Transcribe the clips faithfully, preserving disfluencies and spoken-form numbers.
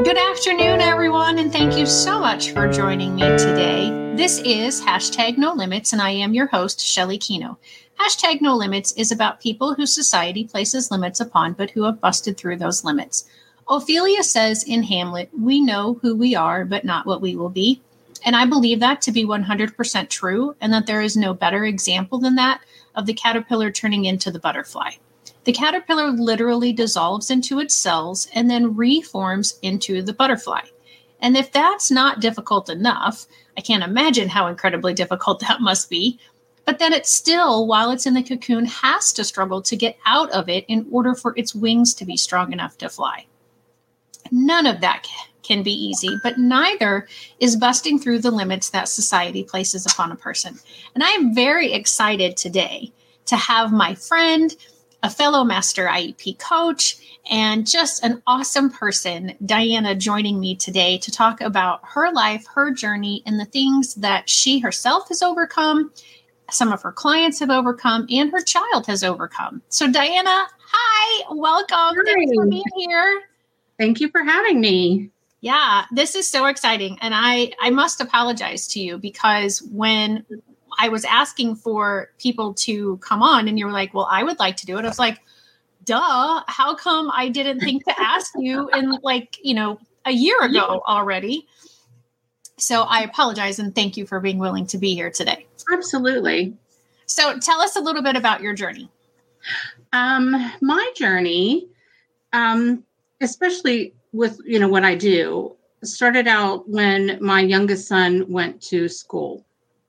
Good afternoon, everyone, and thank you so much for joining me today. This is Hashtag No Limits, and I am your host, Shelley Kino. Hashtag No Limits is about people whose society places limits upon, but who have busted through those limits. Ophelia says in Hamlet, "We know who we are, but not what we will be." And I believe that to be one hundred percent true, and that there is no better example than that of the caterpillar turning into the butterfly. The caterpillar literally dissolves into its cells and then reforms into the butterfly. And if that's not difficult enough, I can't imagine how incredibly difficult that must be. But then it still, while it's in the cocoon, has to struggle to get out of it in order for its wings to be strong enough to fly. None of that can be easy, but neither is busting through the limits that society places upon a person. And I am very excited today to have my friend, a fellow master I E P coach, and just an awesome person, Diana, joining me today to talk about her life, her journey, and the things that she herself has overcome, some of her clients have overcome, and her child has overcome. So Diana, hi, welcome. Hi. Thanks for being here. Thank you for having me. Yeah, this is so exciting. And I, I must apologize to you because when I was asking for people to come on and you were like, well, I would like to do it. I was like, duh, how come I didn't think to ask you in like, you know, a year ago already? So I apologize and thank you for being willing to be here today. Absolutely. So tell us a little bit about your journey. Um, my journey, um, especially with, you know, what I do, started out when my youngest son went to school.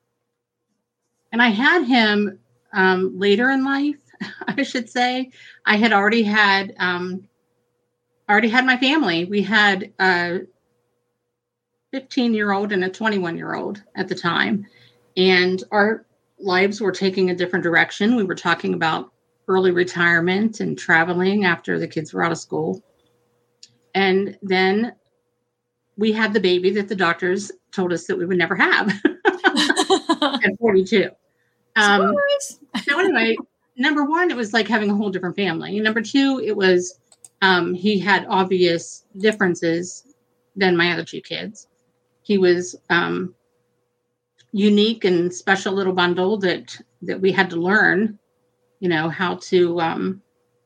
And I had him um, later in life, I should say. I had already had, um, already had my family. We had a fifteen-year-old and a twenty-one-year-old at the time. And our lives were taking a different direction. We were talking about early retirement and traveling after the kids were out of school. And then we had the baby that the doctors told us that we would never have at forty-two. Um, so anyway, number one, it was like having a whole different family. And number two, it was um, he had obvious differences than my other two kids. He was um, unique and special little bundle that that we had to learn, you know, how to um,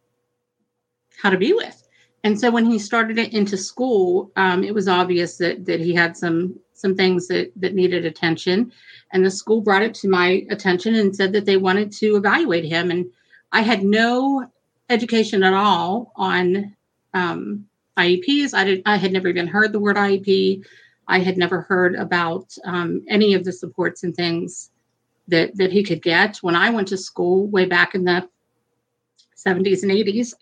how to be with. And so when he started it into school, um, it was obvious that that he had some some things that, that needed attention. And the school brought it to my attention and said that they wanted to evaluate him. And I had no education at all on um, I E Ps. I, did, I had never even heard the word I E P. I had never heard about um, any of the supports and things that, that he could get. When I went to school way back in the seventies and eighties,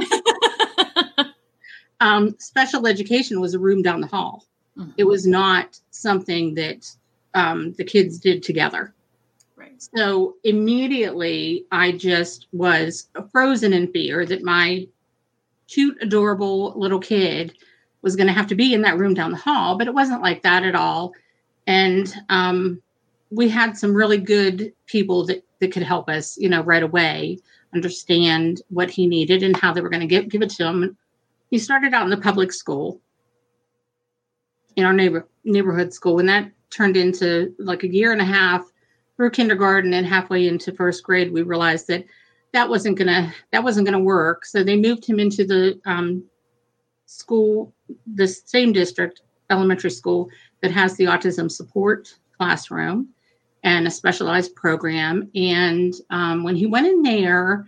um, special education was a room down the hall. Mm-hmm. It was not something that um, the kids did together. Right. So immediately I just was frozen in fear that my cute, adorable little kid was going to have to be in that room down the hall, but it wasn't like that at all. And um, we had some really good people that, that could help us, you know, right away understand what he needed and how they were going to give, give it to him. He started out in the public school, in our neighbor, neighborhood school, and that turned into like a year and a half through kindergarten, and halfway into first grade, we realized that that wasn't gonna that wasn't gonna work. So they moved him into the um, school, the same district, elementary school, that has the autism support classroom and a specialized program. And um, when he went in there,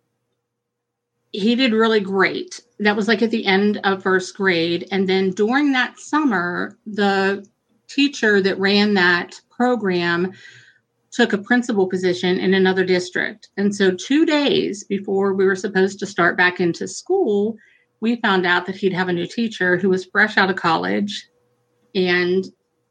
he did really great. That was like at the end of first grade. And then during that summer, the teacher that ran that program took a principal position in another district. And so two days before we were supposed to start back into school, we found out that he'd have a new teacher who was fresh out of college. And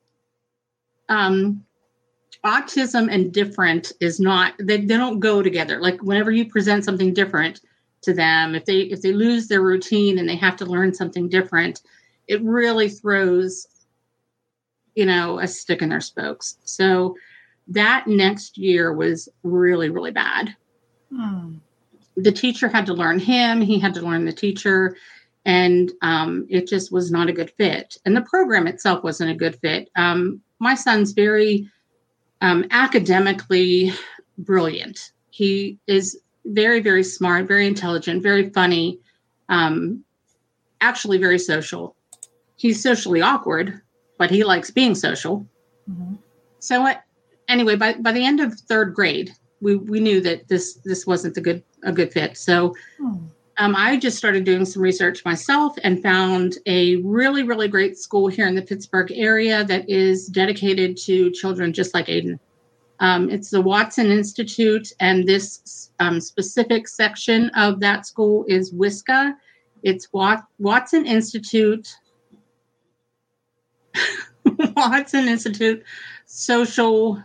um, autism and different is not, they, they don't go together. Like whenever you present something different to them, if they if they lose their routine and they have to learn something different, it really throws, you know, a stick in their spokes. So that next year was really, really bad. Hmm. The teacher had to learn him. He had to learn the teacher. And um, it just was not a good fit. And the program itself wasn't a good fit. Um, my son's very um, academically brilliant. He is very, very smart, very intelligent, very funny, um, actually very social. He's socially awkward, but he likes being social. Mm-hmm. So what, anyway, by, by the end of third grade, we, we knew that this this wasn't a good a good fit. So hmm. um, I just started doing some research myself and found a really, really great school here in the Pittsburgh area that is dedicated to children just like Aiden. Um, it's the Watson Institute, and this um, specific section of that school is WISCA. It's Wat- Watson Institute, Watson Institute Social.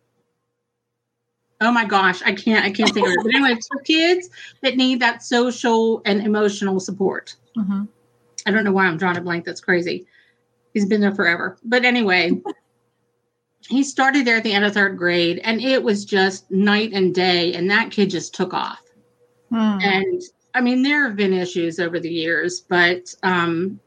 Oh my gosh, I can't, I can't think of it. But anyway, it's for kids that need that social and emotional support. Mm-hmm. I don't know why I'm drawing a blank. That's crazy. He's been there forever. But anyway, he started there at the end of third grade, and it was just night and day. And that kid just took off. Hmm. And I mean, there have been issues over the years, but um,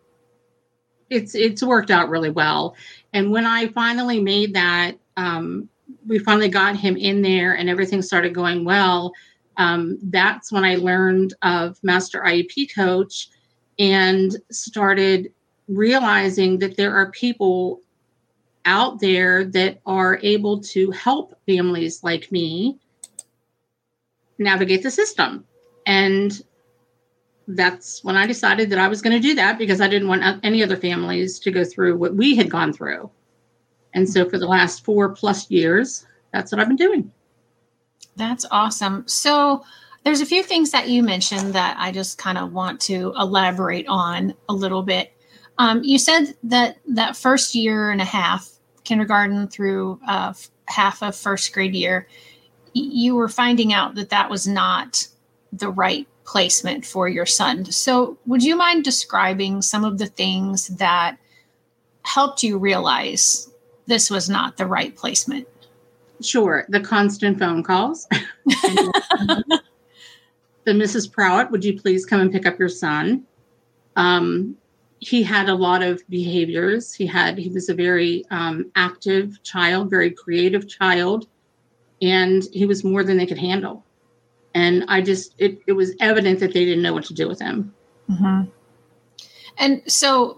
it's it's worked out really well. And when I finally made that, um, we finally got him in there and everything started going well. Um, that's when I learned of Master I E P Coach and started realizing that there are people out there that are able to help families like me navigate the system. And that's when I decided that I was going to do that, because I didn't want any other families to go through what we had gone through. And so for the last four plus years, that's what I've been doing. That's awesome. So there's a few things that you mentioned that I just kind of want to elaborate on a little bit. Um, you said that that first year and a half, kindergarten through uh, half of first grade year, y- you were finding out that that was not the right placement for your son. So would you mind describing some of the things that helped you realize this was not the right placement? Sure. The constant phone calls. The Missus Prowett, would you please come and pick up your son? Um, he had a lot of behaviors. He had, he was a very um, active child, very creative child, and he was more than they could handle. And I just, it, it was evident that they didn't know what to do with him. Mm-hmm. And so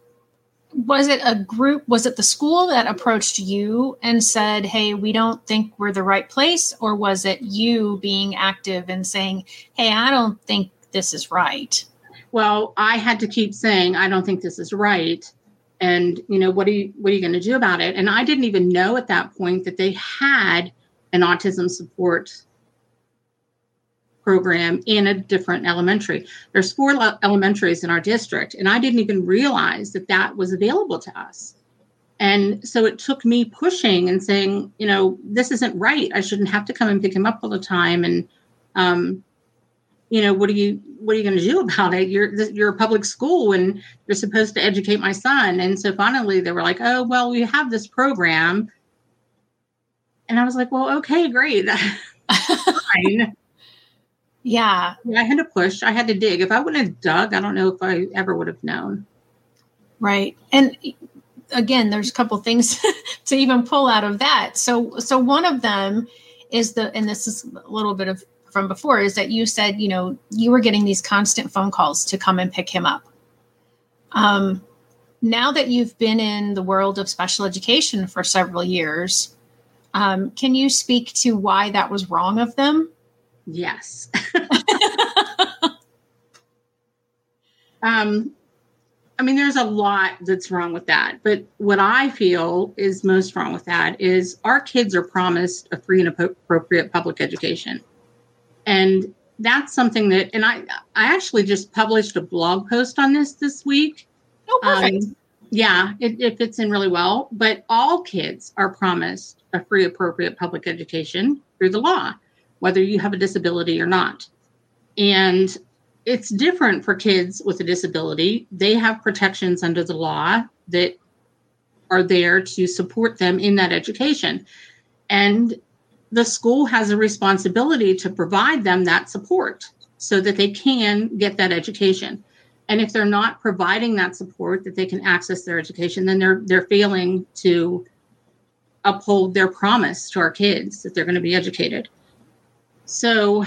was it a group, was it the school that approached you and said, hey, we don't think we're the right place? Or was it you being active and saying, hey, I don't think this is right? Well, I had to keep saying, I don't think this is right. And, you know, what are you, what are you going to do about it? And I didn't even know at that point that they had an autism support program in a different elementary. There's four le- elementaries in our district, and I didn't even realize that that was available to us. And so it took me pushing and saying, you know, this isn't right. I shouldn't have to come and pick him up all the time. And, um, you know, what are you, what are you going to do about it? You're, you're a public school and you're supposed to educate my son. And so finally they were like, oh, well, we have this program. And I was like, well, okay, great. Fine. Yeah. I had to push. I had to dig. If I wouldn't have dug, I don't know if I ever would have known. Right. And again, there's a couple things to even pull out of that. So, so one of them is the, and this is a little bit of from before, is that you said, you know, you were getting these constant phone calls to come and pick him up. Um, now that you've been in the world of special education for several years, um, can you speak to why that was wrong of them? Yes. um, I mean, there's a lot that's wrong with that. But what I feel is most wrong with that is our kids are promised a free and appropriate public education. And that's something that, and I, I actually just published a blog post on this this week. Oh, perfect. Um, yeah, it, it fits in really well. But all kids are promised a free, appropriate public education through the law, whether you have a disability or not. And it's different for kids with a disability. They have protections under the law that are there to support them in that education. And the school has a responsibility to provide them that support so that they can get that education. And if they're not providing that support that they can access their education, then they're they're failing to uphold their promise to our kids that they're going to be educated. So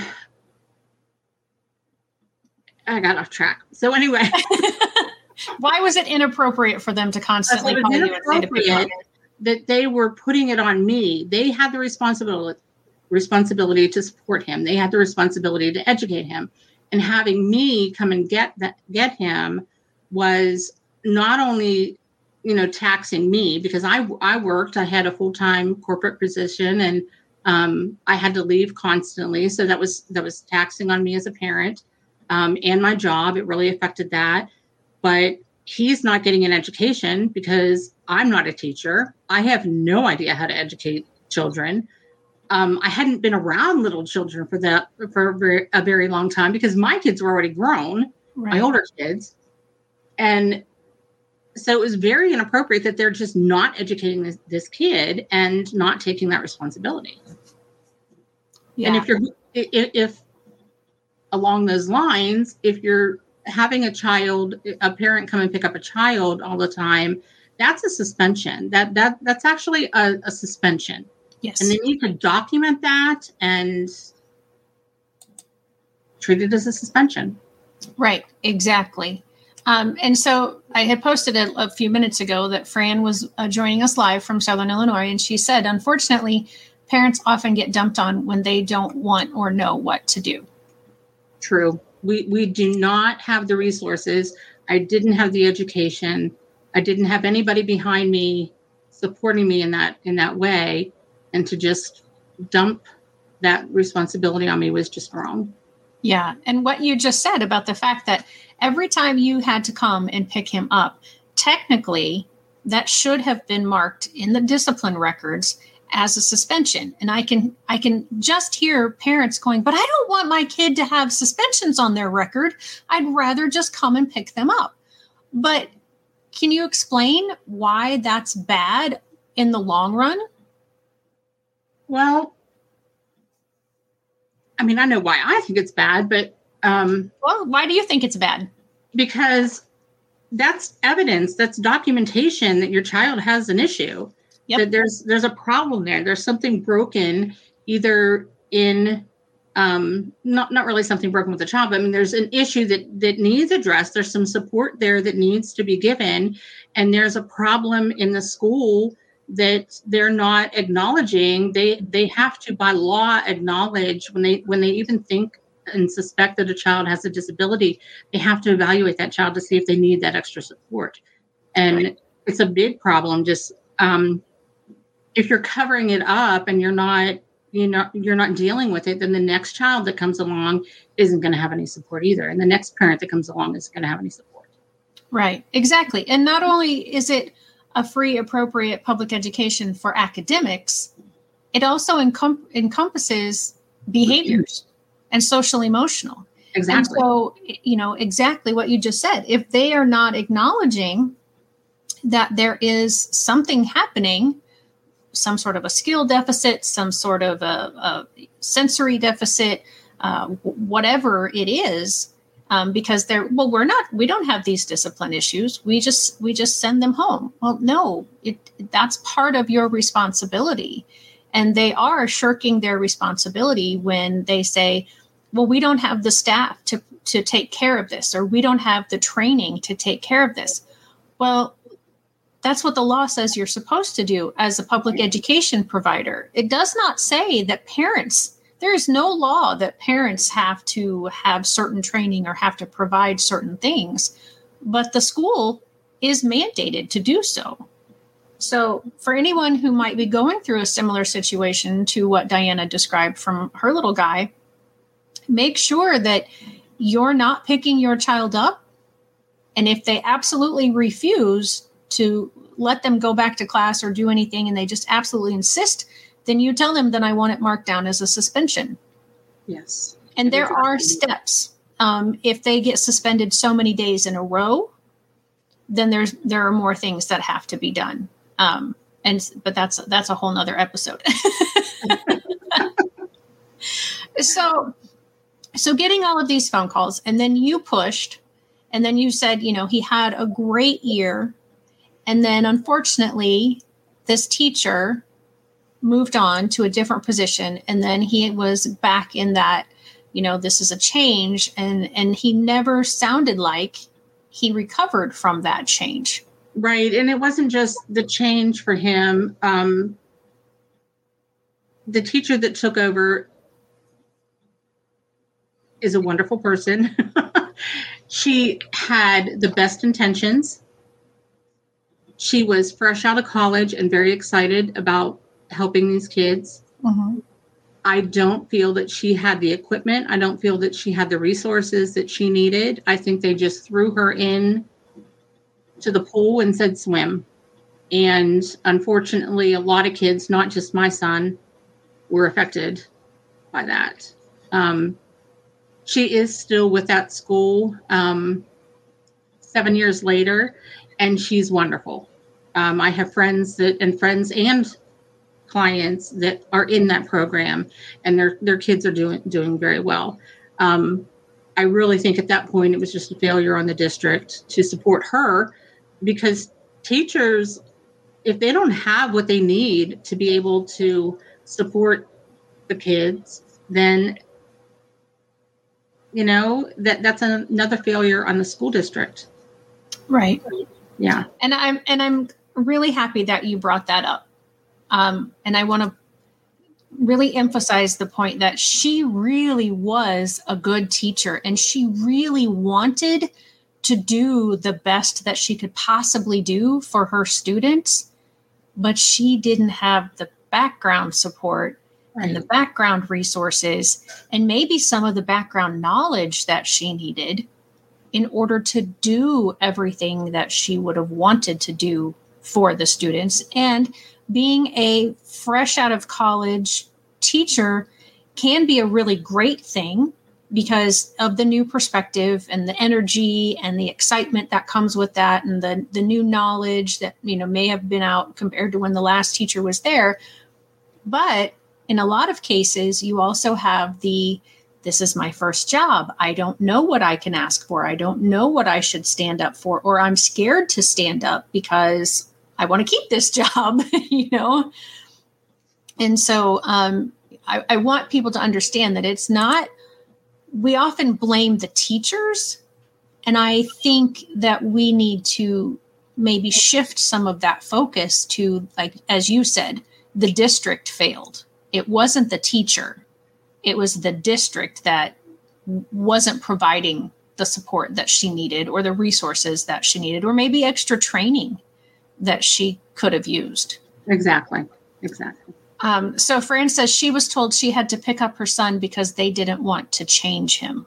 I got off track. So anyway. Why was it inappropriate for them to constantly call you and say to be quiet? That they were putting it on me. They had the responsibility responsibility to support him. They had the responsibility to educate him. And having me come and get that get him was not only, you know, taxing me, because I I worked, I had a full-time corporate position, and um, I had to leave constantly. So that was that was taxing on me as a parent, um, and my job. It really affected that. But he's not getting an education because I'm not a teacher. I have no idea how to educate children. Um, I hadn't been around little children for that for a very, a very long time because my kids were already grown, right. My older kids. And so it was very inappropriate that they're just not educating this, this kid and not taking that responsibility. Yeah. And if you're, if, if along those lines, if you're having a child, a parent come and pick up a child all the time, that's a suspension. That that that's actually a, a suspension. Yes. And they need to document that and treat it as a suspension. Right, exactly. Um, and so I had posted a, a few minutes ago that Fran was uh, joining us live from Southern Illinois, and she said, unfortunately, parents often get dumped on when they don't want or know what to do. True. We we do not have the resources. I didn't have the education. I didn't have anybody behind me supporting me in that in that way. And to just dump that responsibility on me was just wrong. Yeah. And what you just said about the fact that every time you had to come and pick him up, technically, that should have been marked in the discipline records as a suspension. And I can I can just hear parents going, but I don't want my kid to have suspensions on their record. I'd rather just come and pick them up. But can you explain why that's bad in the long run? Well, I mean, I know why I think it's bad, but... Um, well, why do you think it's bad? Because that's evidence, that's documentation that your child has an issue. Yep. That there's there's a problem there. There's something broken, either in... Um, not not really something broken with the child, but I mean, there's an issue that, that needs addressed. There's some support there that needs to be given. And there's a problem in the school that they're not acknowledging. They they have to, by law, acknowledge when they when they even think and suspect that a child has a disability, they have to evaluate that child to see if they need that extra support. And right. It's a big problem. Just um, if you're covering it up and you're not, you know, you're not dealing with it, then the next child that comes along isn't going to have any support either. And the next parent that comes along isn't going to have any support. Right. Exactly. And not only is it a free, appropriate public education for academics, it also encom- encompasses behaviors and social emotional. Exactly. And so, you know, exactly what you just said. If they are not acknowledging that there is something happening, some sort of a skill deficit, some sort of a, a sensory deficit, uh, whatever it is, um, because they're, well, we're not, we don't have these discipline issues. We just, we just send them home. Well, no, it, that's part of your responsibility. And they are shirking their responsibility when they say, well, we don't have the staff to, to take care of this, or we don't have the training to take care of this. Well, that's what the law says you're supposed to do as a public education provider. It does not say that parents, there is no law that parents have to have certain training or have to provide certain things, but the school is mandated to do so. So for anyone who might be going through a similar situation to what Diana described from her little guy, make sure that you're not picking your child up. And if they absolutely refuse to let them go back to class or do anything, and they just absolutely insist, then you tell them that I want it marked down as a suspension. Yes. And there are steps. Um, if they get suspended so many days in a row, then there's there are more things that have to be done. Um, and but that's that's a whole nother episode. so so getting all of these phone calls, and then you pushed And then you said, you know, he had a great year. And then unfortunately, this teacher moved on to a different position. And then he was back in that, you know, this is a change. And, and he never sounded like he recovered from that change. Right. And it wasn't just the change for him. Um, the teacher that took over is a wonderful person. She had the best intentions. She was fresh out of college and very excited about helping these kids. Mm-hmm. I don't feel that she had the equipment. I don't feel that she had the resources that she needed. I think they just threw her in to the pool and said swim. And unfortunately, a lot of kids, not just my son, were affected by that. Um, she is still with that school um, seven years later, and she's wonderful. Um, I have friends that and friends and clients that are in that program, and their their kids are doing doing very well. Um, I really think at that point it was just a failure on the district to support her, because teachers, if they don't have what they need to be able to support the kids, then you know that that's another failure on the school district. Right. Yeah. And I'm and I'm really happy that you brought that up. Um, and I want to really emphasize the point that she really was a good teacher, and she really wanted to do the best that she could possibly do for her students, but she didn't have the background support right. and the background resources, and maybe some of the background knowledge that she needed in order to do everything that she would have wanted to do for the students. And being a fresh out of college teacher can be a really great thing because of the new perspective and the energy and the excitement that comes with that, and the, the new knowledge that, you know, may have been out compared to when the last teacher was there. But in a lot of cases, you also have the, this is my first job. I don't know what I can ask for. I don't know what I should stand up for, or I'm scared to stand up because I want to keep this job, you know? And so um, I, I want people to understand that it's not, we often blame the teachers. And I think that we need to maybe shift some of that focus to, like, as you said, the district failed. It wasn't the teacher. It was the district that wasn't providing the support that she needed, or the resources that she needed, or maybe extra training that she could have used. Exactly. Exactly. Um, so Fran says she was told she had to pick up her son because they didn't want to change him.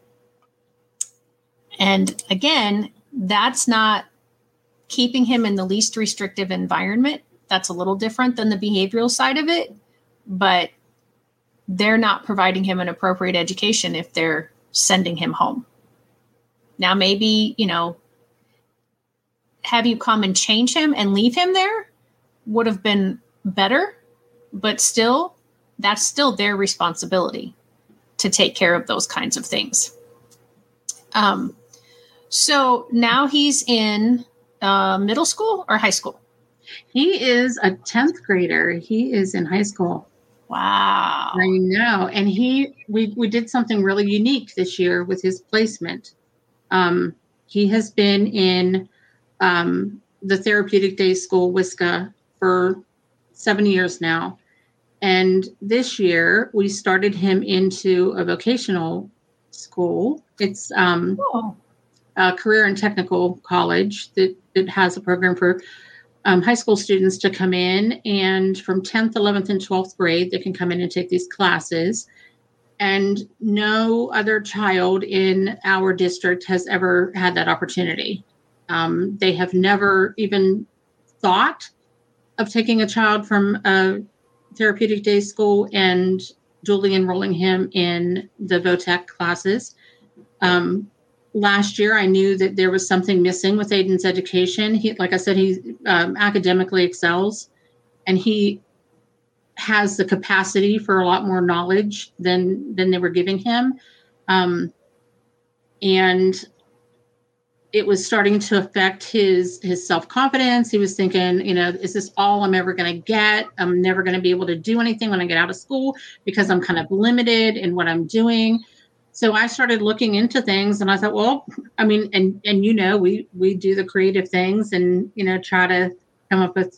And again, that's not keeping him in the least restrictive environment. That's a little different than the behavioral side of it, but they're not providing him an appropriate education if they're sending him home. Now, maybe, you know, have you come and change him and leave him there would have been better, but still, that's still their responsibility to take care of those kinds of things. Um, so now he's in uh, middle school or high school? He is a tenth grader. He is in high school. Wow. I know. And he, we, we did something really unique this year with his placement. Um, he has been in um, the Therapeutic Day School, W I S C A, for seven years now. And this year we started him into a vocational school. It's um, cool. a career and technical college that, that has a program for um, high school students to come in, and from tenth, eleventh, and twelfth grade, they can come in and take these classes. And no other child in our district has ever had that opportunity. Um, they have never even thought of taking a child from a Therapeutic Day School and dually enrolling him in the VOTEC classes. Um, last year, I knew that there was something missing with Aiden's education. He, like I said, he um, academically excels, and he has the capacity for a lot more knowledge than than they were giving him. Um, and it was starting to affect his his self-confidence. He was thinking, you know, is this all I'm ever going to get? I'm never going to be able to do anything when I get out of school because I'm kind of limited in what I'm doing. So I started looking into things, and I thought, well, I mean, and and you know, we we do the creative things and, you know, try to come up with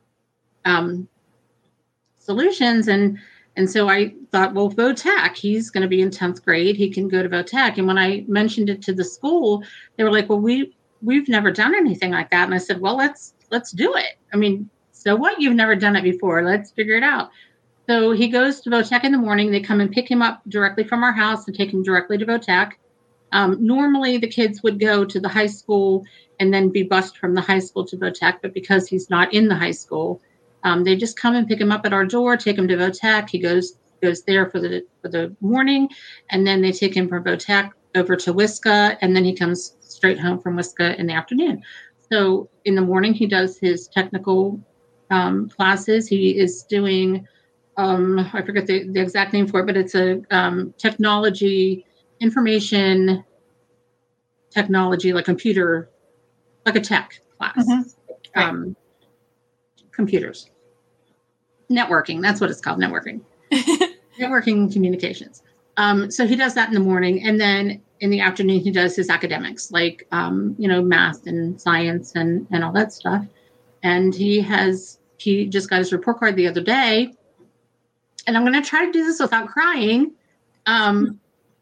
um, solutions. And and so I thought, well, VOTEC, he's going to be in tenth grade. He can go to VOTEC. And when I mentioned it to the school, they were like, well, we we've never done anything like that. And I said, well, let's let's do it. I mean, so what? You've never done it before. Let's figure it out. So he goes to VOTEC in the morning. They come and pick him up directly from our house and take him directly to VOTEC. Um, normally, the kids would go to the high school and then be bused from the high school to VOTEC. But because he's not in the high school, um, they just come and pick him up at our door, take him to VOTEC. He goes goes there for the for the morning, and then they take him from VOTEC over to WISCA, and then he comes straight home from WISCA in the afternoon. So in the morning, he does his technical um, classes. He is doing... Um, I forget the, the exact name for it, but it's a um, technology, information technology, like computer, like a tech class. Mm-hmm. Right. Um, computers. Networking, that's what it's called, networking. Networking communications. Um, so he does that in the morning. And then in the afternoon, he does his academics, like, um, you know, math and science and, and all that stuff. And he has, he just got his report card the other day. And I'm going to try to do this without crying. Um,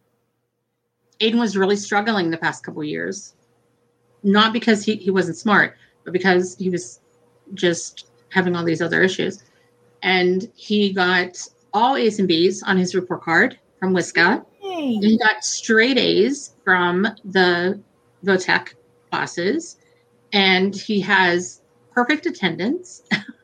Aiden was really struggling the past couple of years. Not because he, he wasn't smart, but because he was just having all these other issues. And he got all A's and B's on his report card from WISCA. Hey. And he got straight A's from the VOTEC classes. And he has perfect attendance.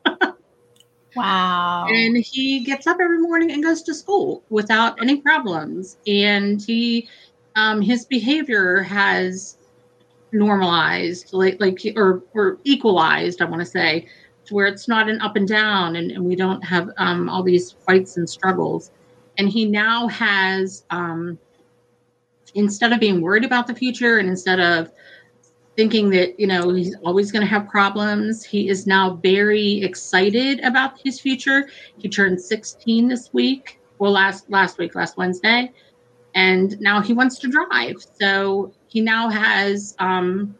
Wow. And he gets up every morning and goes to school without any problems. And he, um, his behavior has normalized, like, like, or, or equalized, I want to say, to where it's not an up and down, and, and we don't have um, all these fights and struggles. And he now has, um, instead of being worried about the future and instead of thinking that, you know, he's always going to have problems, he is now very excited about his future. He turned sixteen this week, well, last last week, last Wednesday, and now he wants to drive. So he now has um,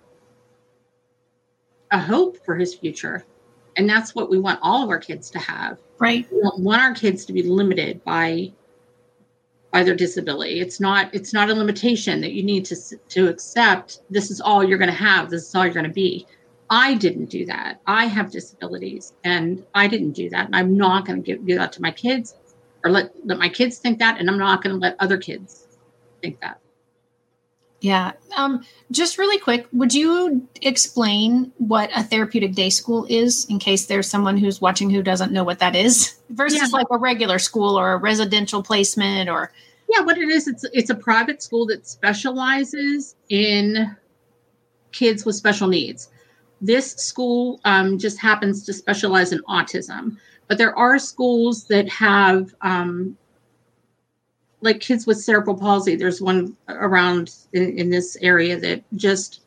a hope for his future, and that's what we want all of our kids to have. Right. We don't want our kids to be limited by by their disability. It's not, it's not a limitation that you need to, to accept. This is all you're going to have. This is all you're going to be. I didn't do that. I have disabilities and I didn't do that. And I'm not going to give, give that to my kids or let, let my kids think that. And I'm not going to let other kids think that. Yeah. Um, just really quick, would you explain what a therapeutic day school is in case there's someone who's watching who doesn't know what that is versus yeah. like a regular school or a residential placement or? Yeah, what it is, it's it's a private school that specializes in kids with special needs. This school um, just happens to specialize in autism, but there are schools that have um, like kids with cerebral palsy. There's one around in, in this area that just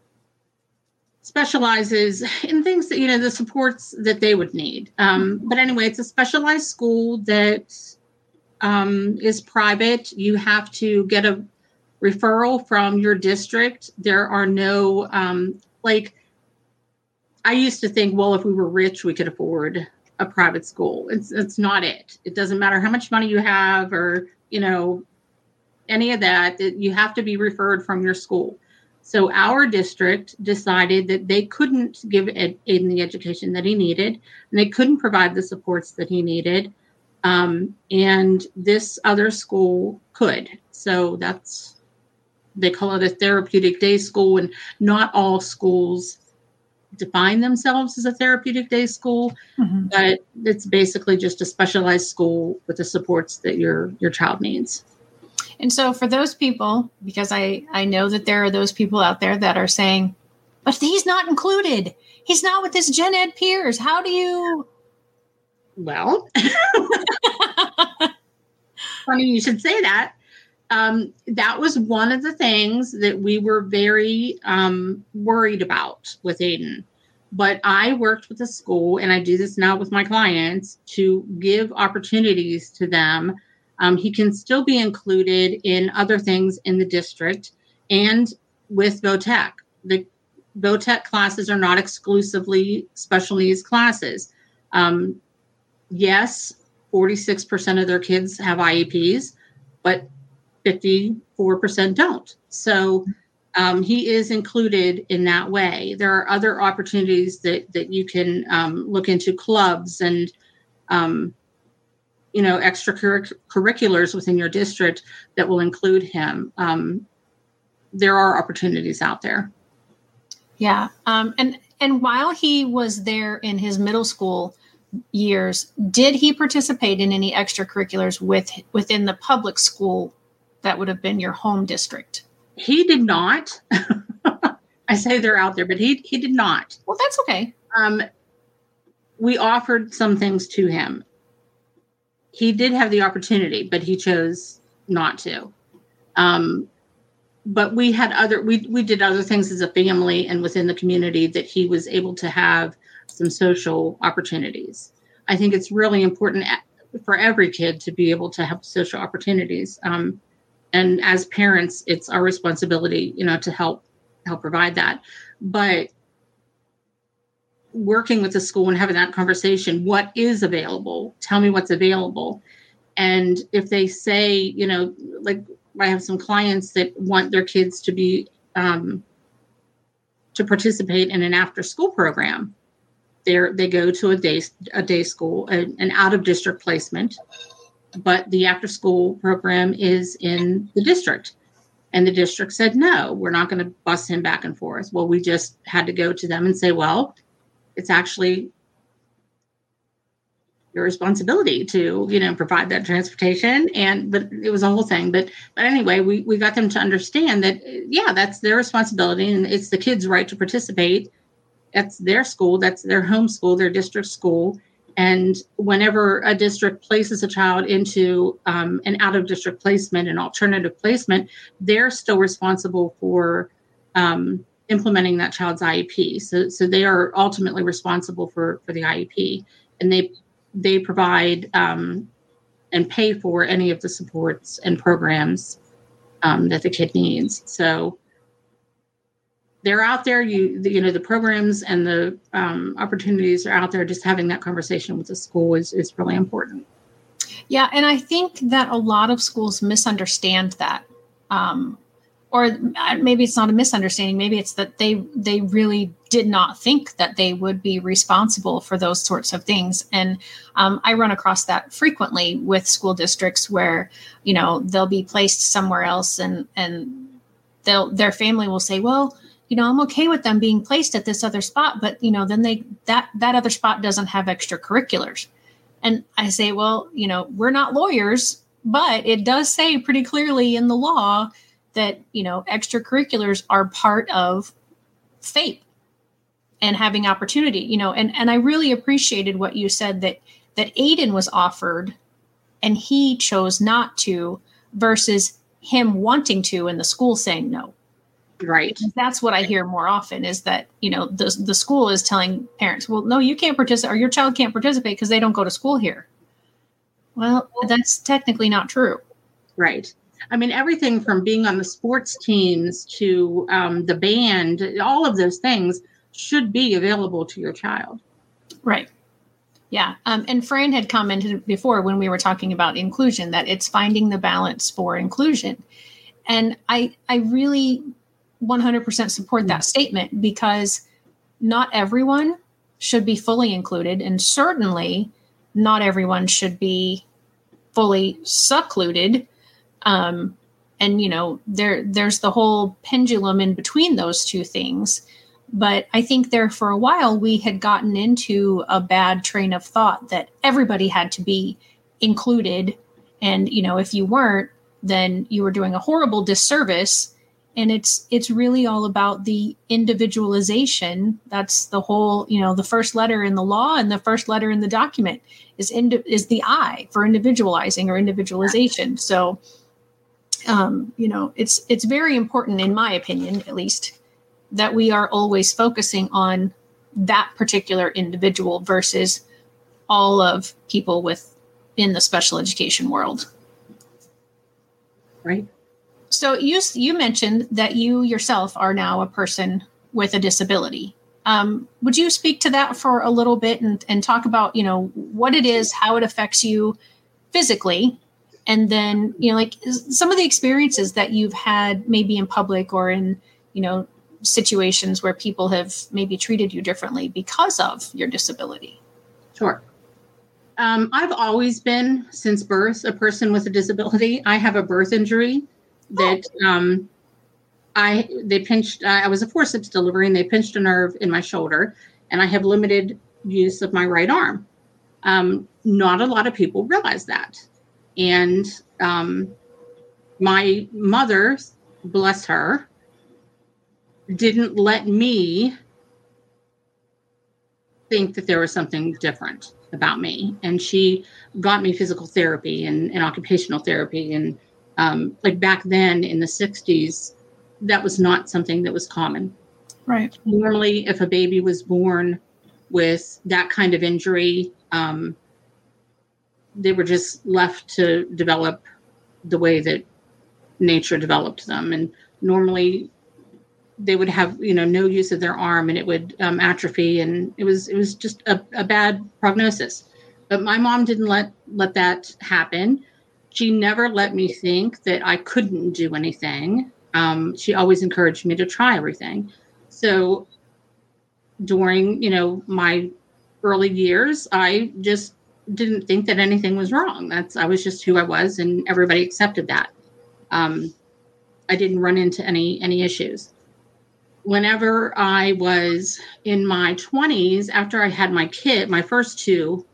specializes in things that, you know, the supports that they would need. Um, but anyway, it's a specialized school that um, is private. You have to get a referral from your district. There are no, um, like, I used to think, well, if we were rich, we could afford a private school. It's it's not it. It doesn't matter how much money you have or, you know, any of that, that you have to be referred from your school. So our district decided that they couldn't give Ed, Aiden the education that he needed, and they couldn't provide the supports that he needed. Um, and this other school could. So that's, they call it a therapeutic day school, and not all schools define themselves as a therapeutic day school, mm-hmm. but it's basically just a specialized school with the supports that your your child needs. And so for those people, because I, I know that there are those people out there that are saying, but he's not included. He's not with his gen ed peers. How do you? Well, funny you should say that. um, that was one of the things that we were very um, worried about with Aiden. But I worked with the school, and I do this now with my clients, to give opportunities to them. Um, he can still be included in other things in the district and with VOTEC. The VOTEC classes are not exclusively special needs classes. Um, yes, forty-six percent of their kids have I E Ps, but fifty-four percent don't. So um, he is included in that way. There are other opportunities that, that you can um, look into, clubs and, um, you know, extracurriculars within your district that will include him. Um, there are opportunities out there. Yeah. Um, and, and while he was there in his middle school years, did he participate in any extracurriculars with within the public school that would have been your home district? He did not. I say they're out there, but he he did not. Well, that's okay. Um, we offered some things to him. He did have the opportunity, but he chose not to. Um, but we had other, we we did other things as a family and within the community that he was able to have some social opportunities. I think it's really important for every kid to be able to have social opportunities. Um, and as parents, it's our responsibility, you know, to help help provide that. But working with the school and having that conversation, what is available? Tell me what's available. And if they say, you know, like I have some clients that want their kids to be um, to participate in an after school program. They're, they go to a day a day school, a, an out of district placement, but the after school program is in the district. And the district said, no, we're not going to bus him back and forth. Well, we just had to go to them and say, well, it's actually your responsibility to, you know, provide that transportation. And, but it was a whole thing. But, but anyway, we, we got them to understand that, yeah, that's their responsibility and it's the kids' right to participate. That's their school. That's their home school, their district school. And whenever a district places a child into um, an out-of-district placement, an alternative placement, they're still responsible for um, implementing that child's I E P. So, so they are ultimately responsible for, for the I E P, and they they provide um, and pay for any of the supports and programs um, that the kid needs. So they're out there. You you know the programs and the um, opportunities are out there. Just having that conversation with the school is is really important. Yeah, and I think that a lot of schools misunderstand that, um, or maybe it's not a misunderstanding. Maybe it's that they they really did not think that they would be responsible for those sorts of things. And um, I run across that frequently with school districts where you know they'll be placed somewhere else, and and they'll their family will say, well, you know, I'm okay with them being placed at this other spot, but, you know, then they, that, that other spot doesn't have extracurriculars. And I say, well, you know, we're not lawyers, but it does say pretty clearly in the law that, you know, extracurriculars are part of FAPE and having opportunity, you know, and, and I really appreciated what you said that, that Aiden was offered and he chose not to versus him wanting to and the school saying no. Right. That's what I hear more often is that, you know, the the school is telling parents, well, no, you can't participate or your child can't participate because they don't go to school here. Well, that's technically not true. Right. I mean, everything from being on the sports teams to um, the band, all of those things should be available to your child. Right. Yeah. Um, and Fran had commented before when we were talking about inclusion that it's finding the balance for inclusion. And I I really one hundred percent support that statement because not everyone should be fully included and certainly not everyone should be fully secluded. Um, and, you know, there there's the whole pendulum in between those two things. But I think there for a while we had gotten into a bad train of thought that everybody had to be included. And, you know, if you weren't, then you were doing a horrible disservice. And it's it's really all about the individualization. That's the whole, you know, the first letter in the law and the first letter in the document is indi- is the I for individualizing or individualization. So um, you know, it's it's very important, in my opinion, at least, that we are always focusing on that particular individual versus all of people with in the special education world. Right. So you you mentioned that you yourself are now a person with a disability. Um, would you speak to that for a little bit and, and talk about, you know, what it is, how it affects you physically, and then, you know, like some of the experiences that you've had maybe in public or in, you know, situations where people have maybe treated you differently because of your disability? Sure. Um, I've always been, since birth, a person with a disability. I have a birth injury that um, I they pinched. I was a forceps delivery, and they pinched a nerve in my shoulder, and I have limited use of my right arm. Um, not a lot of people realize that, and um, my mother, bless her, didn't let me think that there was something different about me. And she got me physical therapy and, and occupational therapy. And um, like back then in the sixties, that was not something that was common. Right. Normally, if a baby was born with that kind of injury, um, they were just left to develop the way that nature developed them. And normally they would have, you know, no use of their arm, and it would um, atrophy, and it was it was just a, a bad prognosis. But my mom didn't let let that happen. She never let me think that I couldn't do anything. Um, she always encouraged me to try everything. So during, you know, my early years, I just didn't think that anything was wrong. That's I was just who I was, and everybody accepted that. Um, I didn't run into any any issues. Whenever I was in my twenties, after I had my kid, my first two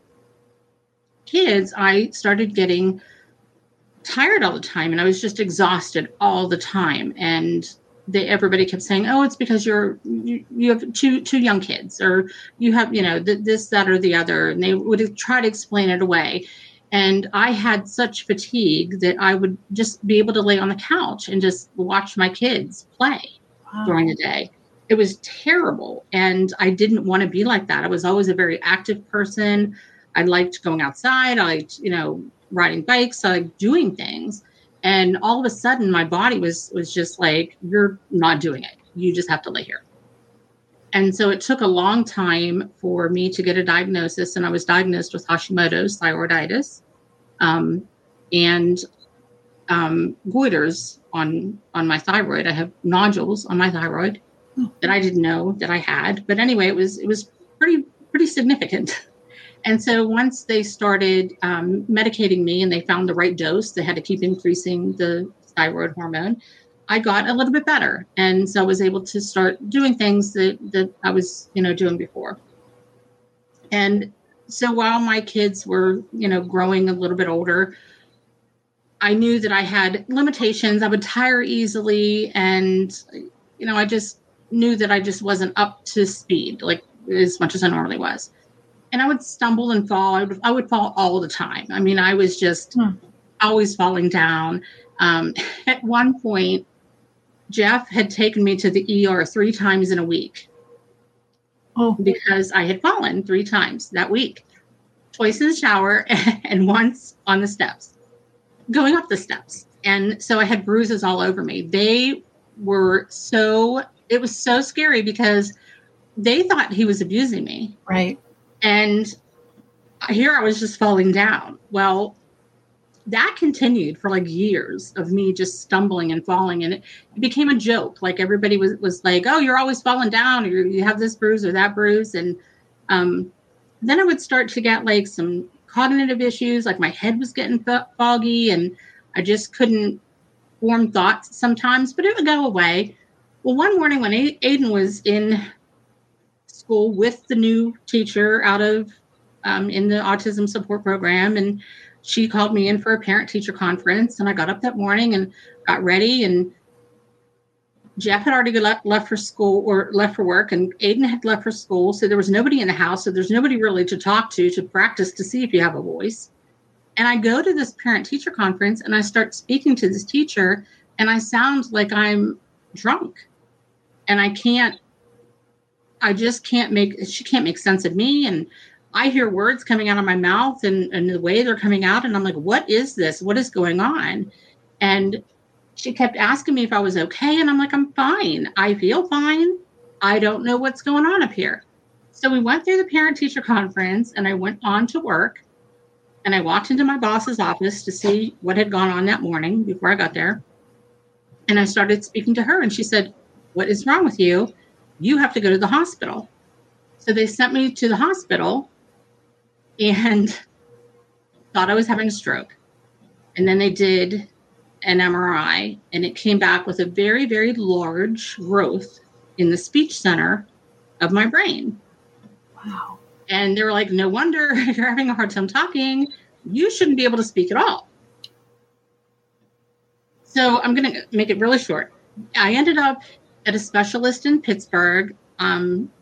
kids, I started getting tired all the time, and I was just exhausted all the time. And they, everybody kept saying, "Oh, it's because you're you, you have two two young kids, or you have, you know, th- this, that, or the other." And they would try to explain it away. And I had such fatigue that I would just be able to lay on the couch and just watch my kids play. Wow. During the day. It was terrible. And I didn't want to be like that. I was always a very active person. I liked going outside. I liked, you know, riding bikes. I liked doing things. And all of a sudden my body was, was just like, you're not doing it. You just have to lay here. And so it took a long time for me to get a diagnosis. And I was diagnosed with Hashimoto's thyroiditis, um, and um, goiters on, on my thyroid. I have nodules on my thyroid that I didn't know that I had. But anyway, it was, it was pretty, pretty significant. And so once they started um, medicating me and they found the right dose, they had to keep increasing the thyroid hormone, I got a little bit better. And so I was able to start doing things that, that I was, you know, doing before. And so while my kids were, you know, growing a little bit older, I knew that I had limitations. I would tire easily. And, you know, I just knew that I just wasn't up to speed, like as much as I normally was. And I would stumble and fall. I would, I would fall all the time. I mean, I was just hmm. always falling down. Um, at one point, Jeff had taken me to the E R three times in a week. Oh, because I had fallen three times that week, twice in the shower and once on the steps, going up the steps. And so I had bruises all over me. They were so, it was so scary because they thought he was abusing me. Right. And here I was just falling down. Well, that continued for like years of me just stumbling and falling. And it, it became a joke. Like everybody was, was like, oh, you're always falling down, or you have this bruise or that bruise. And um, then I would start to get like some cognitive issues. Like my head was getting f- foggy and I just couldn't form thoughts sometimes, but it would go away. Well, one morning when a- Aiden was in school with the new teacher out of um, in the autism support program, and she called me in for a parent-teacher conference, and I got up that morning and got ready, and Jeff had already left, left for school or left for work, and Aiden had left for school, so there was nobody in the house, so there's nobody really to talk to, to practice to see if you have a voice. And I go to this parent-teacher conference, and I start speaking to this teacher, and I sound like I'm drunk. And I can't, I just can't make, she can't make sense of me. And I hear words coming out of my mouth and, and the way they're coming out. And I'm like, what is this? What is going on? And she kept asking me if I was okay. And I'm like, I'm fine. I feel fine. I don't know what's going on up here. So we went through the parent-teacher conference, and I went on to work, and I walked into my boss's office to see what had gone on that morning before I got there. And I started speaking to her, and she said, what is wrong with you? You have to go to the hospital. So they sent me to the hospital and thought I was having a stroke. And then they did an M R I, and it came back with a very, very large growth in the speech center of my brain. Wow. And they were like, no wonder you're having a hard time talking. You shouldn't be able to speak at all. So I'm going to make it really short. I ended up at a specialist in Pittsburgh. Um,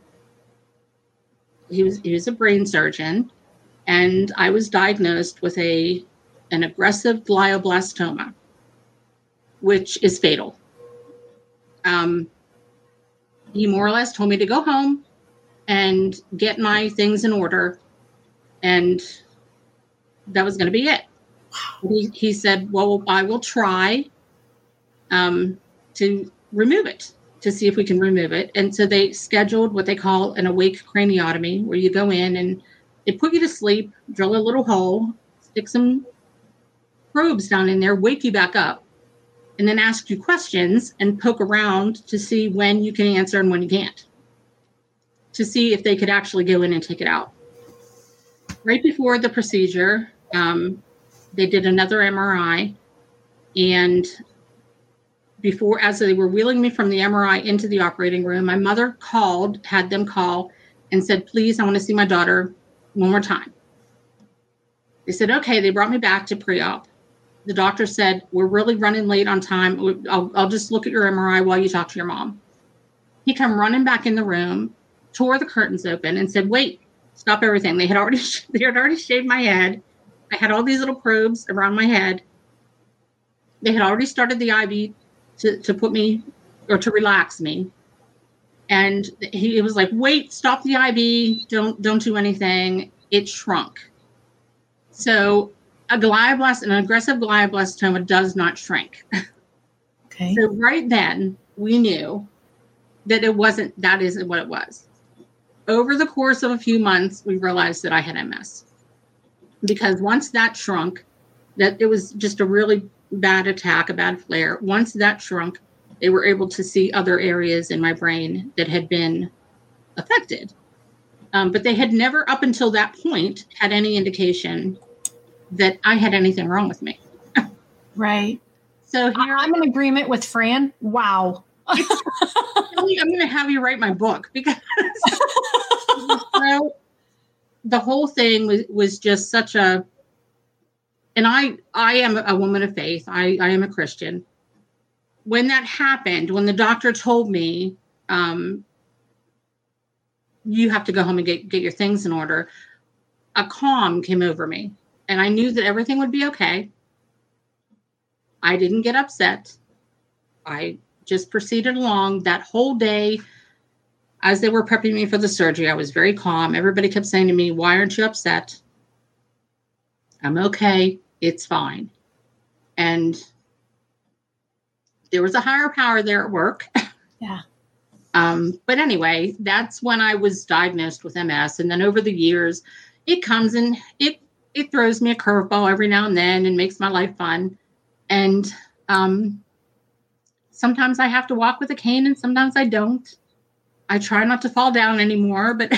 he was he was a brain surgeon, and I was diagnosed with a an aggressive glioblastoma, which is fatal. Um, he more or less told me to go home and get my things in order, and that was going to be it. He, he said, well, I will try um, to remove it, to see if we can remove it. And so they scheduled what they call an awake craniotomy, where you go in and they put you to sleep, drill a little hole, stick some probes down in there, wake you back up, and then ask you questions and poke around to see when you can answer and when you can't, to see if they could actually go in and take it out. Right before the procedure, um, they did another M R I, and before, as they were wheeling me from the M R I into the operating room, my mother called, had them call, and said, please, I want to see my daughter one more time. They said, okay. They brought me back to pre-op. The doctor said, we're really running late on time. I'll, I'll just look at your M R I while you talk to your mom. He come running back in the room, tore the curtains open, and said, wait, stop everything. They had already they had already shaved my head. I had all these little probes around my head. They had already started the I V to, to put me, or to relax me. And he, he was like, wait, stop the I V. Don't, don't do anything. It shrunk. So a glioblast, an aggressive glioblastoma does not shrink. Okay. So right then we knew that it wasn't, that isn't what it was. Over the course of a few months, we realized that I had M S. Because once that shrunk, that it was just a really bad attack, a bad flare. Once that shrunk, they were able to see other areas in my brain that had been affected. Um, but they had never, up until that point, had any indication that I had anything wrong with me. Right. So here I'm in agreement with Fran. Wow. I'm going to have you write my book, because so, the whole thing was, was just such a, and I, I am a woman of faith. I, I am a Christian. When that happened, when the doctor told me, um, you have to go home and get, get your things in order, a calm came over me, and I knew that everything would be okay. I didn't get upset. I just proceeded along that whole day. As they were prepping me for the surgery, I was very calm. Everybody kept saying to me, why aren't you upset? I'm okay. It's fine. And there was a higher power there at work. Yeah. Um, but anyway, that's when I was diagnosed with M S. And then over the years, it comes and it, it throws me a curveball every now and then and makes my life fun. And um, sometimes I have to walk with a cane and sometimes I don't. I try not to fall down anymore, but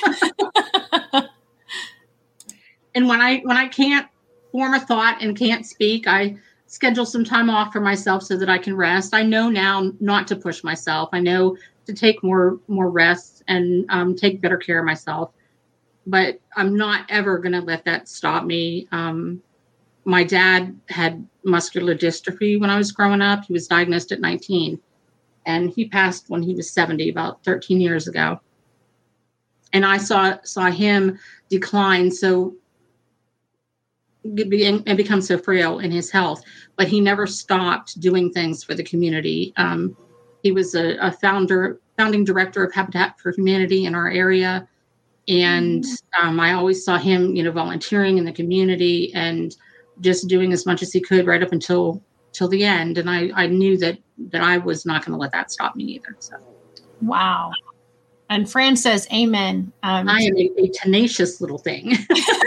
and when I when I can't form a thought and can't speak, I schedule some time off for myself so that I can rest. I know now not to push myself. I know to take more more rest and um, take better care of myself. But I'm not ever going to let that stop me. Um, my dad had muscular dystrophy when I was growing up. He was diagnosed at nineteen. And he passed when he was seventy, about thirteen years ago. And I saw saw him decline so be- and become so frail in his health, but he never stopped doing things for the community. Um, he was a, a founder, founding director of Habitat for Humanity in our area. And um, I always saw him, you know, volunteering in the community and just doing as much as he could right up until till the end. And I, I knew that that I was not going to let that stop me either. So, wow. And Fran says, "Amen." Um, I am a, a tenacious little thing.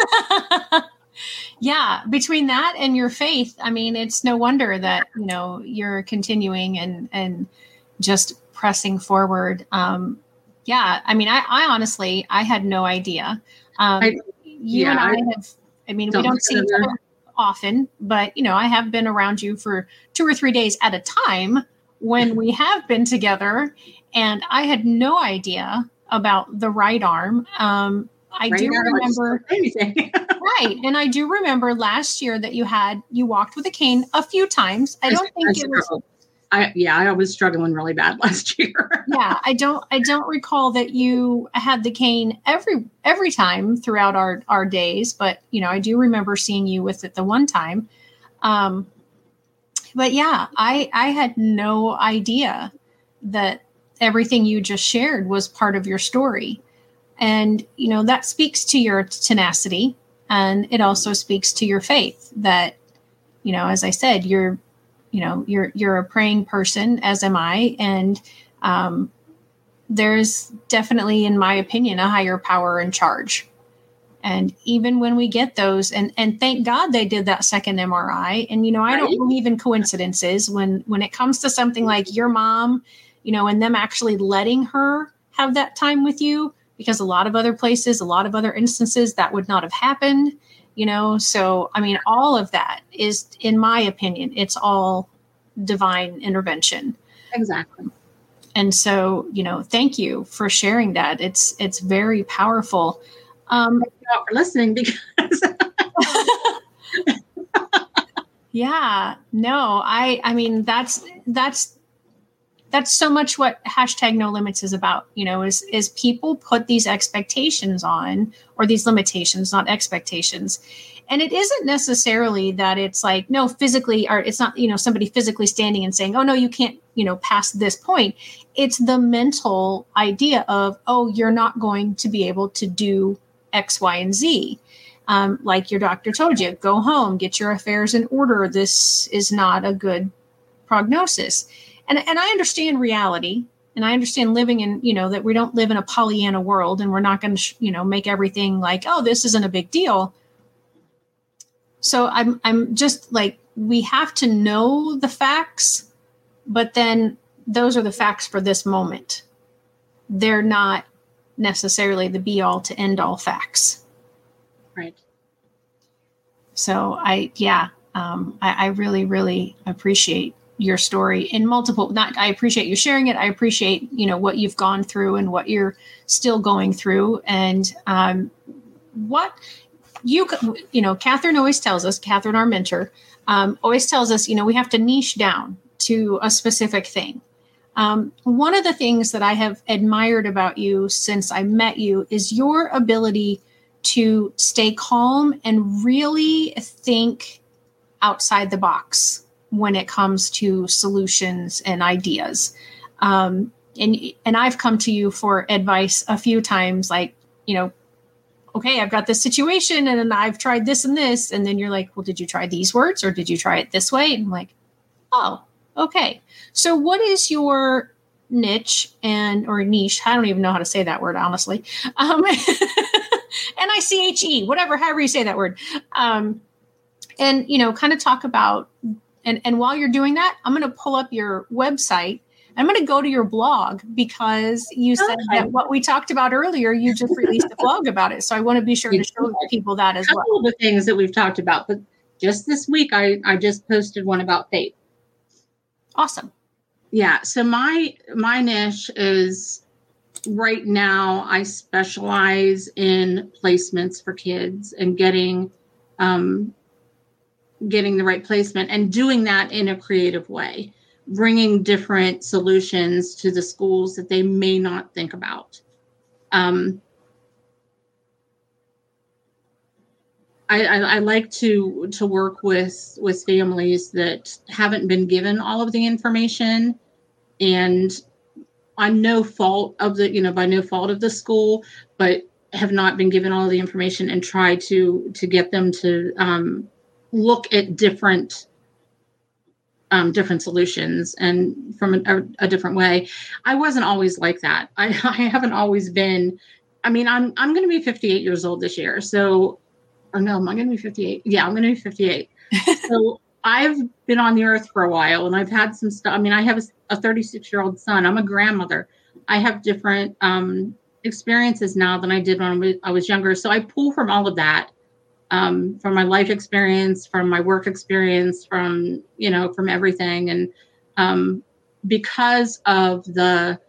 Yeah, between that and your faith, I mean, it's no wonder that, you know, you're continuing and and just pressing forward. Um, yeah, I mean, I, I honestly, I had no idea. Um, I, you yeah, and I, I have, I mean, we don't don't see each consider- other often, but, you know, I have been around you for two or three days at a time when we have been together, and I had no idea about the right arm. Um, I Right do now, I just remember, don't say anything. right, and I do remember last year that you had, you walked with a cane a few times. I don't think I it was struggled. I, yeah, I was struggling really bad last year. yeah, I don't I don't recall that you had the cane every every time throughout our our days, but you know, I do remember seeing you with it the one time. Um but yeah, I I had no idea that everything you just shared was part of your story. And you know, that speaks to your tenacity, and it also speaks to your faith that, you know, as I said, you're you know, you're you're a praying person, as am I, and um, there's definitely, in my opinion, a higher power in charge. And even when we get those, and and thank God they did that second M R I. And you know, I don't Right. believe in coincidences when when it comes to something like your mom, you know, and them actually letting her have that time with you, because a lot of other places, a lot of other instances, that would not have happened. You know, so, I mean, all of that is, in my opinion, it's all divine intervention. Exactly. And so, you know, thank you for sharing that. It's, it's very powerful. Um, Thank you all for listening, because yeah, no, I, I mean, that's, that's, that's so much what hashtag no limits is about, you know, is, is people put these expectations on, or these limitations, not expectations. And it isn't necessarily that it's like, no, physically, or it's not, you know, somebody physically standing and saying, oh, no, you can't, you know, past this point. It's the mental idea of, oh, you're not going to be able to do X, Y, and Z. Um, like your doctor told you, go home, get your affairs in order. This is not a good prognosis. And, and I understand reality, and I understand living in, you know, that we don't live in a Pollyanna world, and we're not going to, sh- you know, make everything like, oh, this isn't a big deal. So I'm, I'm just like, we have to know the facts, but then those are the facts for this moment. They're not necessarily the be all to end all facts. right. So I, yeah, um, I, I really, really appreciate your story in multiple, not, I appreciate you sharing it. I appreciate, you know, what you've gone through and what you're still going through. And um, what you, you know, Catherine always tells us, Catherine, our mentor, um, always tells us, you know, we have to niche down to a specific thing. Um, one of the things that I have admired about you since I met you is your ability to stay calm and really think outside the box when it comes to solutions and ideas. Um, and, and I've come to you for advice a few times, like, you know, okay, I've got this situation and I've tried this and this. And then you're like, well, did you try these words or did you try it this way? And I'm like, oh, okay. So what is your niche and, or niche? I don't even know how to say that word, honestly. Um, N I C H E, whatever, however you say that word. Um, and, you know, kind of talk about, and, and while you're doing that, I'm going to pull up your website. I'm going to go to your blog because you said Okay. that what we talked about earlier, you just released a blog about it. So I want to be sure to show people that as A well. couple of the things that we've talked about, but just this week, I, I just posted one about faith. Awesome. Yeah. So my, my niche is right now, I specialize in placements for kids and getting, um, getting the right placement and doing that in a creative way, bringing different solutions to the schools that they may not think about. Um, I, I, I like to to work with with families that haven't been given all of the information, and on no fault of the, you know, by no fault of the school, but have not been given all the information, and try to to get them to um, look at different um, different solutions and from a, a different way. I wasn't always like that. I, I haven't always been. I mean, I'm I'm going to be fifty-eight years old this year, so. Or no, am I going to be fifty-eight? Yeah, I'm going to be fifty-eight. So I've been on the earth for a while, and I've had some stuff. I mean, I have a thirty-six-year-old son. I'm a grandmother. I have different um, experiences now than I did when I was younger. So I pull from all of that, um, from my life experience, from my work experience, from, you know, from everything. And um, because of the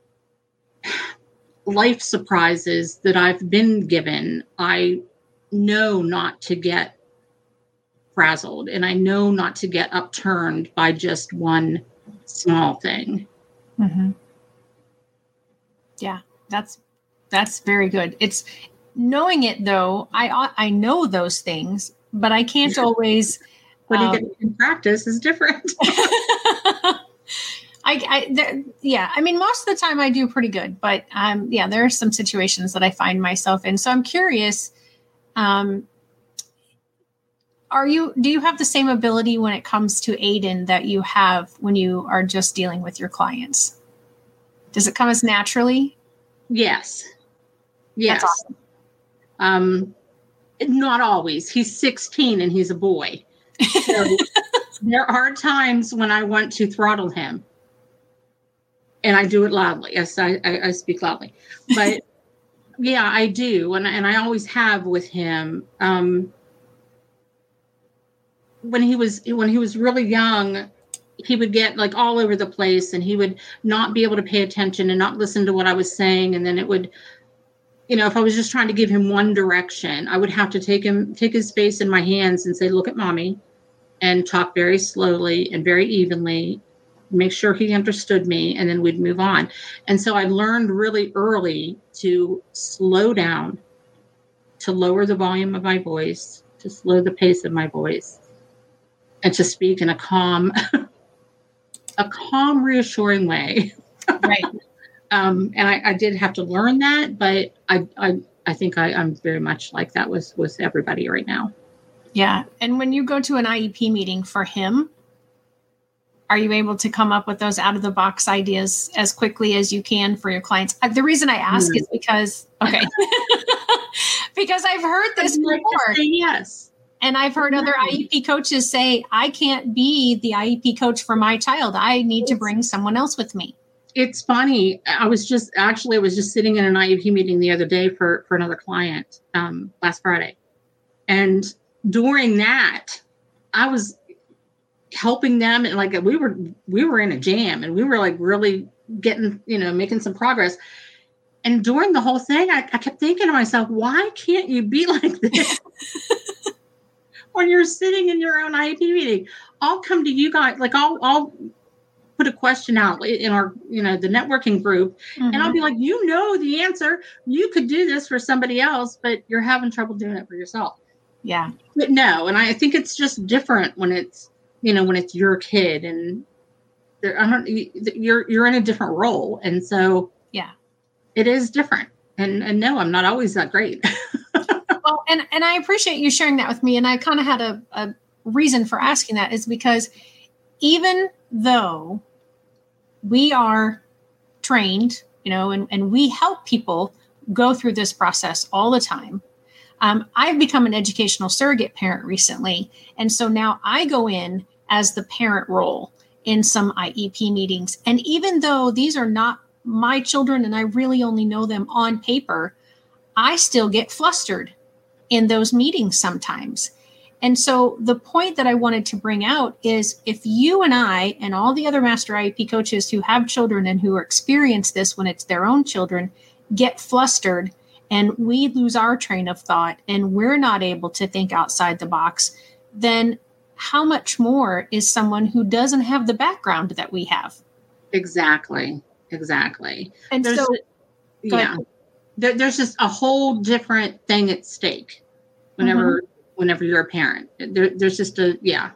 life surprises that I've been given, I know not to get frazzled, and I know not to get upturned by just one small thing. Mm-hmm. Yeah, that's that's very good. It's knowing it though. I I know those things, but I can't always. When um, you get in practice, is different. I, I there, yeah, I mean, most of the time I do pretty good, but um, yeah, there are some situations that I find myself in. So I'm curious. Um, are you, do you have the same ability when it comes to Aiden that you have when you are just dealing with your clients? Does it come as naturally? Yes. Yes. That's awesome. Um, not always. He's sixteen and he's a boy. So there are times when I want to throttle him, and I do it loudly. Yes, I, I, I speak loudly, but yeah, I do. And, and I always have with him. Um, when he was, when he was really young, he would get like all over the place, and he would not be able to pay attention and not listen to what I was saying. And then it would, you know, if I was just trying to give him one direction, I would have to take him, take his face in my hands and say, look at mommy, and talk very slowly and very evenly, make sure he understood me, and then we'd move on. And so I learned really early to slow down, to lower the volume of my voice, to slow the pace of my voice, and to speak in a calm, a calm, reassuring way. Right. um, and I, I did have to learn that, but I, I, I think I, I'm very much like that with, with everybody right now. Yeah. And when you go to an I E P meeting for him, are you able to come up with those out of the box ideas as quickly as you can for your clients? The reason I ask mm. is because, okay, because I've heard this like before. Yes. And I've heard other I E P coaches say, I can't be the I E P coach for my child. I need to bring someone else with me. It's funny. I was just, actually, I was just sitting in an I E P meeting the other day for, for another client um, last Friday. And during that, I was helping them, and like we were we were in a jam, and we were like really getting, you know, making some progress. And during the whole thing, I, I kept thinking to myself, why can't you be like this when you're sitting in your own I E P meeting? I'll come to you guys, like I'll I'll put a question out in our, you know, the networking group, mm-hmm. and I'll be like, you know the answer. You could do this for somebody else, but you're having trouble doing it for yourself. Yeah. But no, and I think it's just different when it's, you know, when it's your kid, and I don't, you're you're in a different role, and so yeah, it is different. And and no, I'm not always that great. Well, and and I appreciate you sharing that with me. And I kind of had a, a reason for asking that, is because even though we are trained, you know, and, and we help people go through this process all the time. Um, I've become an educational surrogate parent recently. And so now I go in as the parent role in some I E P meetings. And even though these are not my children and I really only know them on paper, I still get flustered in those meetings sometimes. And so the point that I wanted to bring out is, if you and I and all the other master I E P coaches who have children and who experience this when it's their own children get flustered, and we lose our train of thought, and we're not able to think outside the box, then how much more is someone who doesn't have the background that we have? Exactly. Exactly. And there's, so, yeah, there, there's just a whole different thing at stake whenever, mm-hmm. whenever you're a parent. There, there's just a, yeah.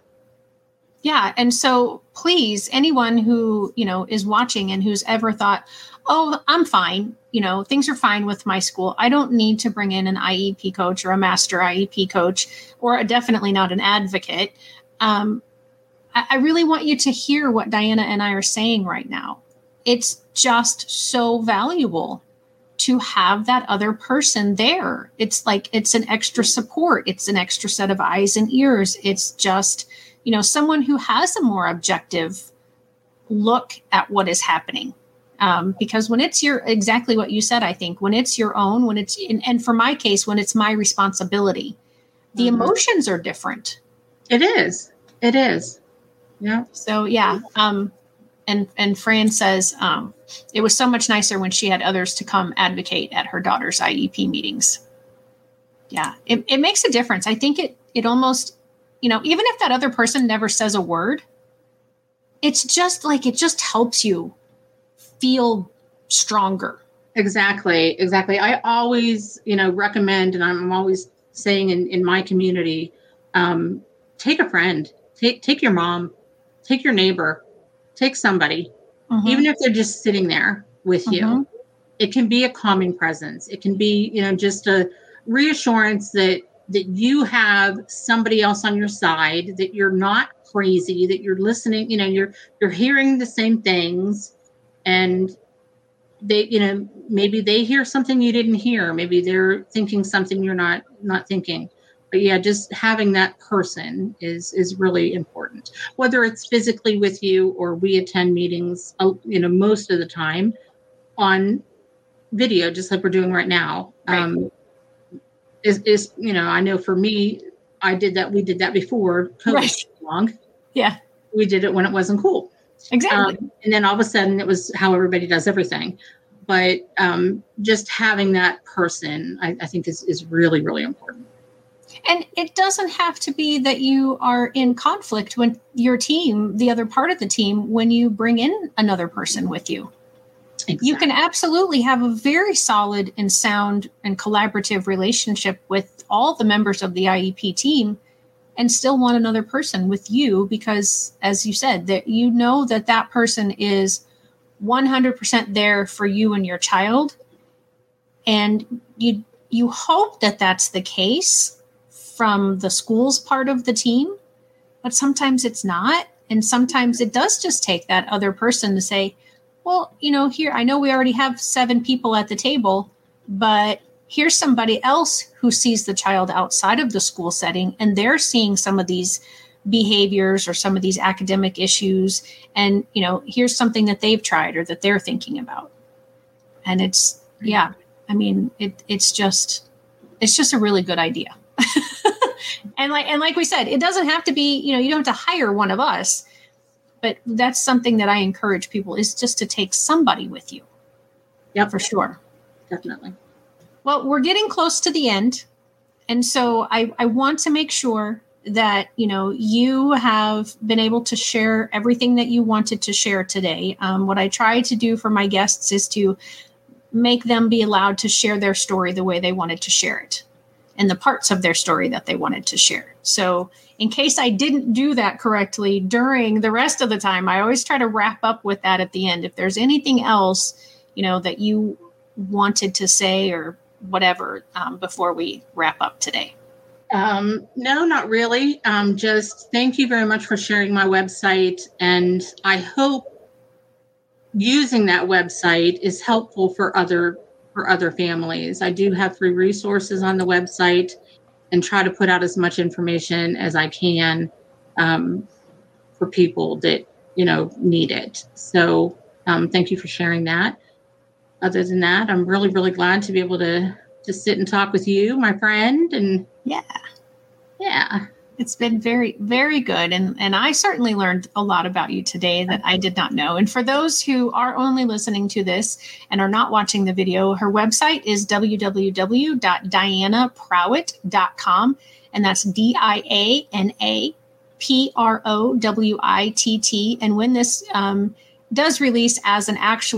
Yeah. And so please, anyone who, you know, is watching and who's ever thought, oh, I'm fine. You know, things are fine with my school. I don't need to bring in an I E P coach or a master I E P coach, or a, definitely not an advocate. Um, I, I really want you to hear what Diana and I are saying right now. It's just so valuable to have that other person there. It's like, it's an extra support. It's an extra set of eyes and ears. It's just, you know, someone who has a more objective look at what is happening. Um, because when it's your, exactly what you said, I think when it's your own, when it's, in, and for my case, when it's my responsibility, the mm-hmm. emotions are different. It is. It is. Yeah. So yeah. Um, and, and Fran says, um, it was so much nicer when she had others to come advocate at her daughter's I E P meetings. Yeah. It, it makes a difference. I think it, it almost, you know, even if that other person never says a word, it's just like, it just helps you feel stronger. Exactly. Exactly. I always, you know, recommend, and I'm always saying in, in my community, um, take a friend, take, take your mom, take your neighbor, take somebody, mm-hmm. even if they're just sitting there with mm-hmm. you. It can be a calming presence. It can be, you know, just a reassurance that, that you have somebody else on your side, that you're not crazy, that you're listening, you know, you're, you're hearing the same things. And they, you know, maybe they hear something you didn't hear. Maybe they're thinking something you're not, not thinking. But yeah, just having that person is, is really important, whether it's physically with you or we attend meetings, uh, you know, most of the time on video, just like we're doing right now. Right. Um, is, is, you know, I know for me, I did that. We did that before COVID right. came along. Yeah. We did it when it wasn't cool. Exactly. Um, and then all of a sudden it was how everybody does everything. But um, just having that person, I, I think is, is really, really important. And it doesn't have to be that you are in conflict with your team, the other part of the team, when you bring in another person with you. Exactly. You can absolutely have a very solid and sound and collaborative relationship with all the members of the I E P team and still want another person with you because, as you said, that you know that that person is one hundred percent there for you and your child. And you you hope that that's the case from the school's part of the team, but sometimes it's not. And sometimes it does just take that other person to say, well, you know, here, I know we already have seven people at the table, but here's somebody else who sees the child outside of the school setting, and they're seeing some of these behaviors or some of these academic issues. And, you know, here's something that they've tried or that they're thinking about. And it's, yeah, I mean, it, it's just, it's just a really good idea. And like, and like we said, it doesn't have to be, you know, you don't have to hire one of us, but that's something that I encourage people is just to take somebody with you. Yeah, for sure. Definitely. Well, we're getting close to the end. And so I, I want to make sure that, you know, you have been able to share everything that you wanted to share today. Um, what I try to do for my guests is to make them be allowed to share their story the way they wanted to share it and the parts of their story that they wanted to share. So in case I didn't do that correctly during the rest of the time, I always try to wrap up with that at the end. If there's anything else, you know, that you wanted to say or whatever um, before we wrap up today. Um, no, not really. Um, just thank you very much for sharing my website. And I hope using that website is helpful for other for other families. I do have free resources on the website and try to put out as much information as I can um, for people that, you know, need it. So um, thank you for sharing that. Other than that, I'm really, really glad to be able to, to sit and talk with you, my friend. And yeah, yeah, it's been very, very good. And, and I certainly learned a lot about you today that I did not know. And for those who are only listening to this and are not watching the video, her website is w w w dot diana prowett dot com. And that's D I A N A P R O W I T T. And when this um, does release as an actual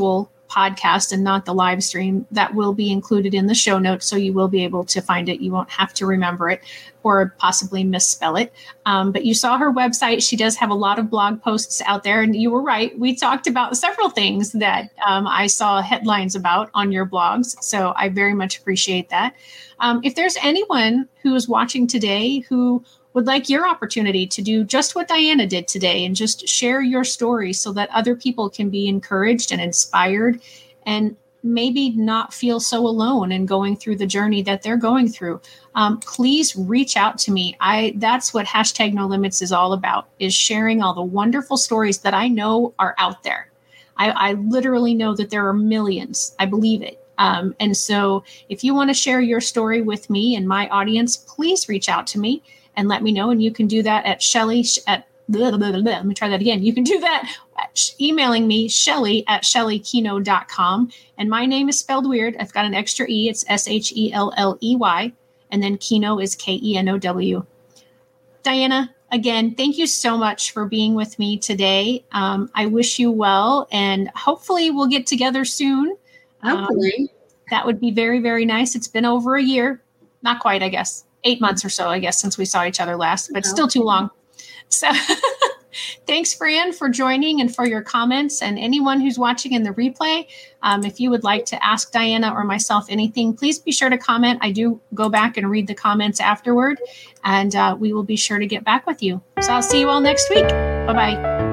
podcast and not the live stream, that will be included in the show notes. So you will be able to find it. You won't have to remember it or possibly misspell it. Um, but you saw her website. She does have a lot of blog posts out there. And you were right. We talked about several things that um, I saw headlines about on your blogs. So I very much appreciate that. Um, if there's anyone who is watching today who would like your opportunity to do just what Diana did today and just share your story so that other people can be encouraged and inspired and maybe not feel so alone in going through the journey that they're going through, um, please reach out to me. I that's what hashtag No Limits is all about, is sharing all the wonderful stories that I know are out there. I, I literally know that there are millions. I believe it. Um, and so if you want to share your story with me and my audience, please reach out to me and let me know. And you can do that at Shelly at blah, blah, blah, blah. Let me try that again. You can do that at emailing me, Shelly at shelly keno dot com. And my name is spelled weird. I've got an extra E. It's S H E L L E Y. And then Keno is K E N O W. Diana, again, thank you so much for being with me today. Um, I wish you well, and hopefully we'll get together soon. Hopefully. Um, that would be very, very nice. It's been over a year. Not quite, I guess. Eight months or so, I guess, since we saw each other last, but still too long. So thanks, Fran, for joining and for your comments. And anyone who's watching in the replay, um, if you would like to ask Diana or myself anything, please be sure to comment. I do go back and read the comments afterward, and uh, we will be sure to get back with you. So I'll see you all next week. Bye-bye.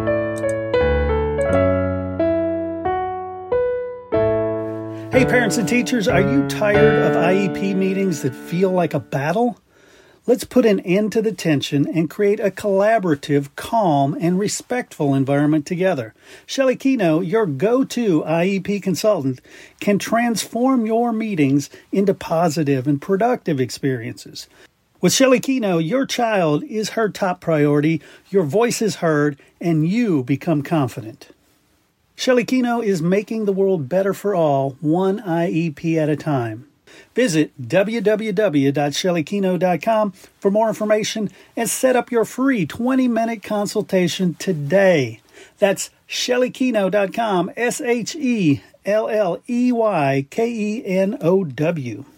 Hey, parents and teachers, are you tired of I E P meetings that feel like a battle? Let's put an end to the tension and create a collaborative, calm, and respectful environment together. Shelly Keno, your go-to I E P consultant, can transform your meetings into positive and productive experiences. With Shelly Keno, your child is her top priority, your voice is heard, and you become confident. Shelly Keno is making the world better for all, one I E P at a time. Visit w w w dot shelly keno dot com for more information and set up your free twenty-minute consultation today. That's shelly keno dot com, S H E L L E Y K E N O W.